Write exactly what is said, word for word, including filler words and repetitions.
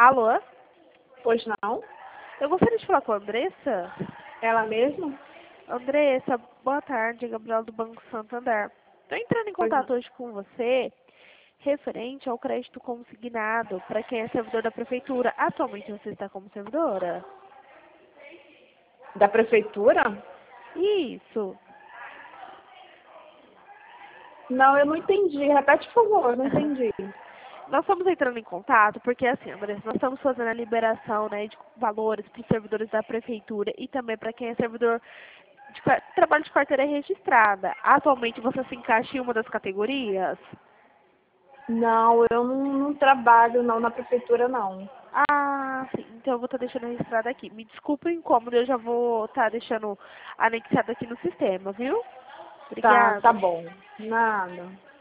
Alô? Pois não? Eu gostaria de falar com a Andressa. Ela mesma? Andressa, boa tarde, Gabriela do Banco Santander. Estou entrando em Pois não. contato hoje com você referente ao crédito consignado para quem é servidor da prefeitura. Atualmente você está como servidora? Da prefeitura? Isso. Não, eu não entendi. Repete, por favor, eu não entendi. Nós estamos entrando em contato porque, assim, Andressa, nós estamos fazendo a liberação, né, de valores para os servidores da prefeitura e também para quem é servidor de ca- trabalho de carteira registrada. Atualmente você se encaixa em uma das categorias? Não, eu não, não trabalho não na prefeitura, não. Ah, sim. Então eu vou estar deixando registrado aqui. Me desculpe o incômodo, eu já vou estar deixando anexado aqui no sistema, viu? Tá, tá Obrigada. bom. Nada.